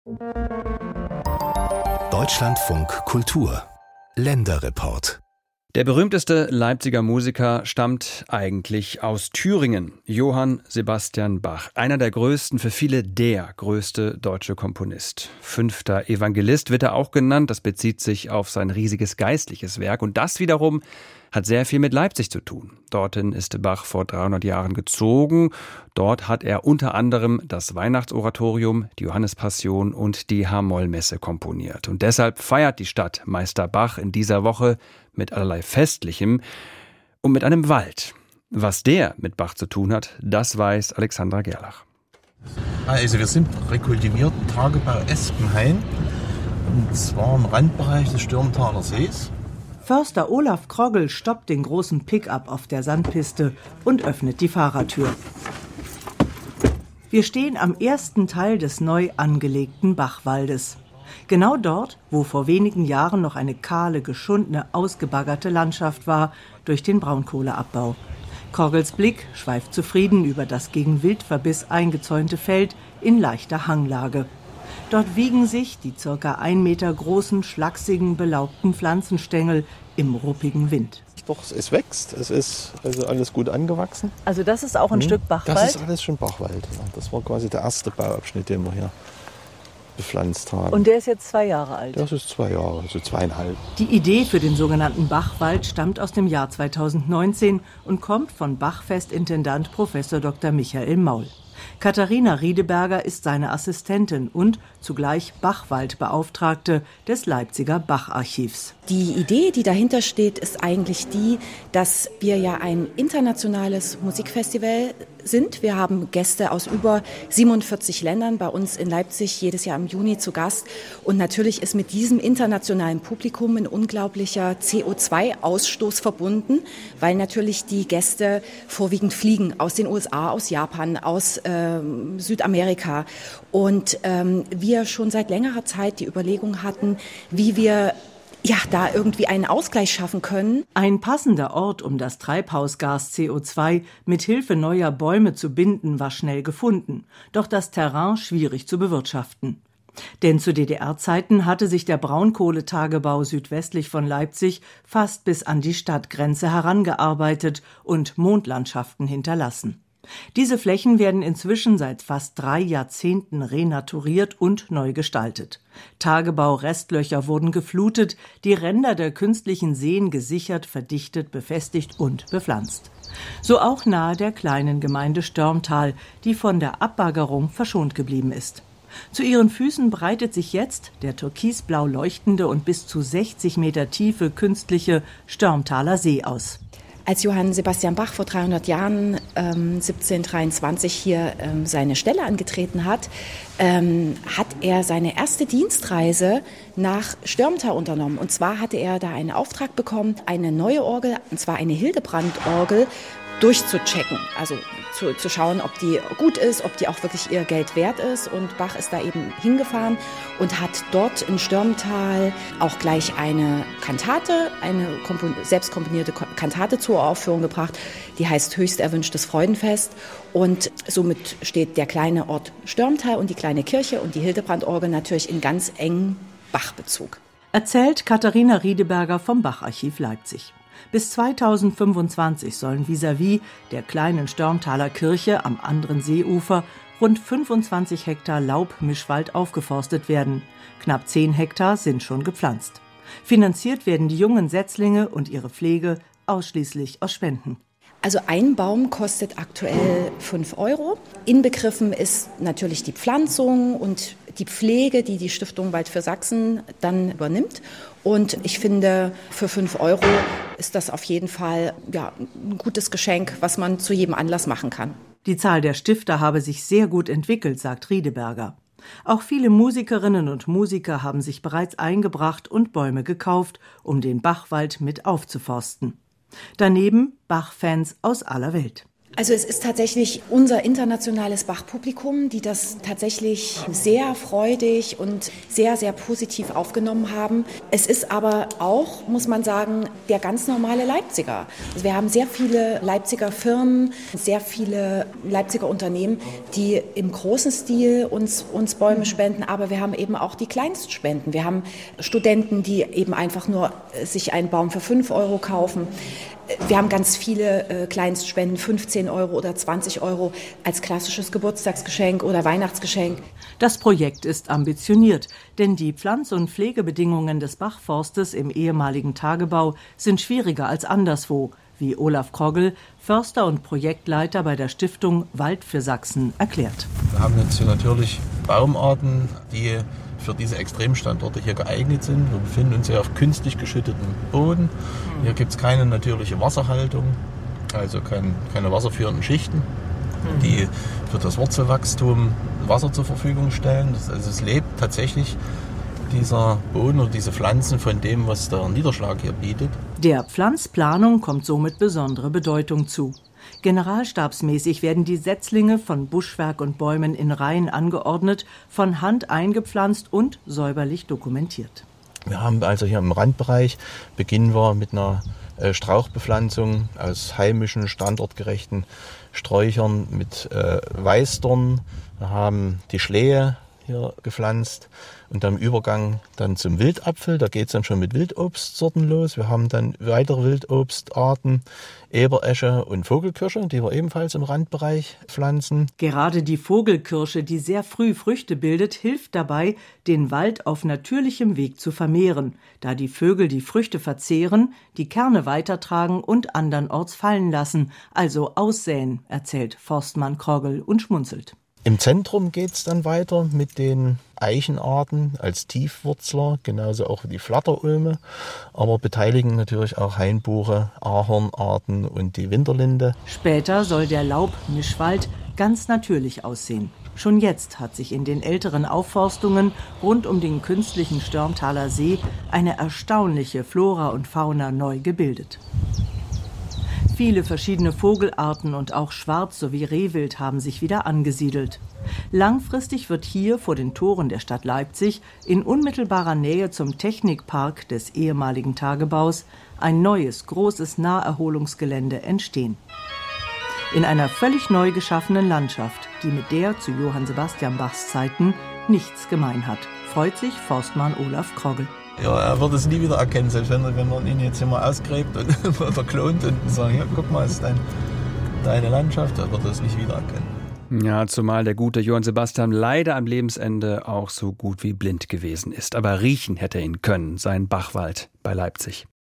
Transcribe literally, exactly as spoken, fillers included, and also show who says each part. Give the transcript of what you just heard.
Speaker 1: Deutschlandfunk Kultur Länderreport.
Speaker 2: Der berühmteste Leipziger Musiker stammt eigentlich aus Thüringen, Johann Sebastian Bach. Einer der größten, für viele der größte deutsche Komponist. Fünfter Evangelist wird er auch genannt. Das bezieht sich auf sein riesiges geistliches Werk. Und das wiederum hat sehr viel mit Leipzig zu tun. Dorthin ist Bach vor dreihundert Jahren gezogen. Dort hat er unter anderem das Weihnachtsoratorium, die Johannespassion und die H-Moll-Messe komponiert. Und deshalb feiert die Stadt Meister Bach in dieser Woche mit allerlei Festlichem und mit einem Wald. Was der mit Bach zu tun hat, das weiß Alexandra Gerlach.
Speaker 3: Also wir sind rekultiviert Tagebau Espenhain, und zwar im Randbereich des Stürmtaler Sees.
Speaker 4: Förster Olaf Kroggel stoppt den großen Pickup auf der Sandpiste und öffnet die Fahrertür. Wir stehen am ersten Teil des neu angelegten Bachwaldes. Genau dort, wo vor wenigen Jahren noch eine kahle, geschundene, ausgebaggerte Landschaft war durch den Braunkohleabbau. Kroggels Blick schweift zufrieden über das gegen Wildverbiss eingezäunte Feld in leichter Hanglage. Dort wiegen sich die circa ein Meter großen, schlachsigen, belaubten Pflanzenstängel im ruppigen Wind.
Speaker 3: Doch, es wächst, es ist also alles gut angewachsen.
Speaker 4: Also das ist auch ein
Speaker 3: hm.
Speaker 4: Stück Bachwald?
Speaker 3: Das ist alles schon Bachwald. Ja. Das war quasi der erste Bauabschnitt, den wir hier bepflanzt haben.
Speaker 4: Und der ist jetzt zwei Jahre alt?
Speaker 3: Das ist zwei Jahre, also zweieinhalb.
Speaker 4: Die Idee für den sogenannten Bachwald stammt aus dem Jahr zweitausendneunzehn und kommt von Bachfestintendant Professor Doktor Michael Maul. Katharina Riedeberger ist seine Assistentin und zugleich Bachwaldbeauftragte des Leipziger Bacharchivs.
Speaker 5: Die Idee, die dahinter steht, ist eigentlich die, dass wir ja ein internationales Musikfestival sind. Wir haben Gäste aus über siebenundvierzig Ländern bei uns in Leipzig jedes Jahr im Juni zu Gast. Und natürlich ist mit diesem internationalen Publikum ein unglaublicher C O zwei Ausstoß verbunden, weil natürlich die Gäste vorwiegend fliegen aus den U S A, aus Japan, aus ähm, Südamerika. Und ähm, wir schon seit längerer Zeit die Überlegung hatten, wie wir ja, da irgendwie einen Ausgleich schaffen können.
Speaker 4: Ein passender Ort, um das Treibhausgas C O zwei mit Hilfe neuer Bäume zu binden, war schnell gefunden. Doch das Terrain schwierig zu bewirtschaften. Denn zu D D R-Zeiten hatte sich der Braunkohletagebau südwestlich von Leipzig fast bis an die Stadtgrenze herangearbeitet und Mondlandschaften hinterlassen. Diese Flächen werden inzwischen seit fast drei Jahrzehnten renaturiert und neu gestaltet. Tagebau-Restlöcher wurden geflutet, die Ränder der künstlichen Seen gesichert, verdichtet, befestigt und bepflanzt. So auch nahe der kleinen Gemeinde Störmtal, die von der Abbaggerung verschont geblieben ist. Zu ihren Füßen breitet sich jetzt der türkisblau leuchtende und bis zu sechzig Meter tiefe künstliche Störmtaler See aus.
Speaker 5: Als Johann Sebastian Bach vor dreihundert Jahren, ähm, siebzehnhundertdreiundzwanzig, hier ähm, seine Stelle angetreten hat, ähm, hat er seine erste Dienstreise nach Störmtal unternommen. Und zwar hatte er da einen Auftrag bekommen, eine neue Orgel, und zwar eine Hildebrand-Orgel, durchzuchecken, also zu, zu schauen, ob die gut ist, ob die auch wirklich ihr Geld wert ist. Und Bach ist da eben hingefahren und hat dort in Störmtal auch gleich eine Kantate, eine kompon- selbst komponierte Kantate zur Aufführung gebracht, die heißt Höchst erwünschtes Freudenfest. Und somit steht der kleine Ort Störmtal und die kleine Kirche und die Hildebrandorgel natürlich in ganz engem Bach-Bezug.
Speaker 4: Erzählt Katharina Riedeberger vom Bacharchiv Leipzig. Bis zweitausendfünfundzwanzig sollen vis-à-vis der kleinen Störmtaler Kirche am anderen Seeufer rund fünfundzwanzig Hektar Laubmischwald aufgeforstet werden. Knapp zehn Hektar sind schon gepflanzt. Finanziert werden die jungen Setzlinge und ihre Pflege ausschließlich aus Spenden.
Speaker 5: Also ein Baum kostet aktuell fünf Euro. Inbegriffen ist natürlich die Pflanzung und die Pflege, die die Stiftung Wald für Sachsen dann übernimmt. Und ich finde, für fünf Euro ist das auf jeden Fall ja, ein gutes Geschenk, was man zu jedem Anlass machen kann.
Speaker 4: Die Zahl der Stifter habe sich sehr gut entwickelt, sagt Riedeberger. Auch viele Musikerinnen und Musiker haben sich bereits eingebracht und Bäume gekauft, um den Bachwald mit aufzuforsten. Daneben Bach-Fans aus aller Welt.
Speaker 5: Also es ist tatsächlich unser internationales Bach-Publikum, die das tatsächlich sehr freudig und sehr, sehr positiv aufgenommen haben. Es ist aber auch, muss man sagen, der ganz normale Leipziger. Also wir haben sehr viele Leipziger Firmen, sehr viele Leipziger Unternehmen, die im großen Stil uns, uns Bäume spenden, aber wir haben eben auch die Kleinstspenden. Wir haben Studenten, die eben einfach nur sich einen Baum für fünf Euro kaufen. Wir haben ganz viele äh, Kleinstspenden, fünfzehn Euro oder zwanzig Euro als klassisches Geburtstagsgeschenk oder Weihnachtsgeschenk.
Speaker 4: Das Projekt ist ambitioniert, denn die Pflanz- und Pflegebedingungen des Bachforstes im ehemaligen Tagebau sind schwieriger als anderswo, wie Olaf Krogel, Förster und Projektleiter bei der Stiftung Wald für Sachsen, erklärt.
Speaker 3: Wir haben jetzt hier natürlich Baumarten, die für diese Extremstandorte hier geeignet sind. Wir befinden uns hier auf künstlich geschüttetem Boden. Hier gibt es keine natürliche Wasserhaltung, also kein, keine wasserführenden Schichten, die für das Wurzelwachstum Wasser zur Verfügung stellen. Das, also es lebt tatsächlich dieser Boden oder diese Pflanzen von dem, was der Niederschlag hier bietet.
Speaker 4: Der Pflanzplanung kommt somit besondere Bedeutung zu. Generalstabsmäßig werden die Setzlinge von Buschwerk und Bäumen in Reihen angeordnet, von Hand eingepflanzt und säuberlich dokumentiert.
Speaker 3: Wir haben also hier im Randbereich, beginnen wir mit einer äh, Strauchbepflanzung aus heimischen, standortgerechten Sträuchern mit äh, Weißdorn. Wir haben die Schlehe hier gepflanzt und am Übergang dann zum Wildapfel. Da geht es dann schon mit Wildobstsorten los. Wir haben dann weitere Wildobstarten, Eberesche und Vogelkirsche, die wir ebenfalls im Randbereich pflanzen.
Speaker 4: Gerade die Vogelkirsche, die sehr früh Früchte bildet, hilft dabei, den Wald auf natürlichem Weg zu vermehren, da die Vögel die Früchte verzehren, die Kerne weitertragen und andernorts fallen lassen, also aussäen, erzählt Forstmann Krogel und schmunzelt.
Speaker 3: Im Zentrum geht es dann weiter mit den Eichenarten als Tiefwurzler, genauso auch die Flatterulme, aber beteiligen natürlich auch Hainbuche, Ahornarten und die Winterlinde.
Speaker 4: Später soll der Laubmischwald ganz natürlich aussehen. Schon jetzt hat sich in den älteren Aufforstungen rund um den künstlichen Störmtaler See eine erstaunliche Flora und Fauna neu gebildet. Viele verschiedene Vogelarten und auch Schwarz- sowie Rehwild haben sich wieder angesiedelt. Langfristig wird hier vor den Toren der Stadt Leipzig in unmittelbarer Nähe zum Technikpark des ehemaligen Tagebaus ein neues, großes Naherholungsgelände entstehen. In einer völlig neu geschaffenen Landschaft, die mit der zu Johann Sebastian Bachs Zeiten nichts gemein hat, freut sich Forstmann Olaf Krogel.
Speaker 3: Ja, er wird es nie wieder erkennen, selbst wenn, wenn man ihn jetzt hier mal ausgräbt und oder klont und sagt, ja, guck mal, das ist dein, deine Landschaft, er wird es nicht wieder erkennen.
Speaker 2: Ja, zumal der gute Johann Sebastian leider am Lebensende auch so gut wie blind gewesen ist. Aber riechen hätte er ihn können, sein Bachwald bei Leipzig.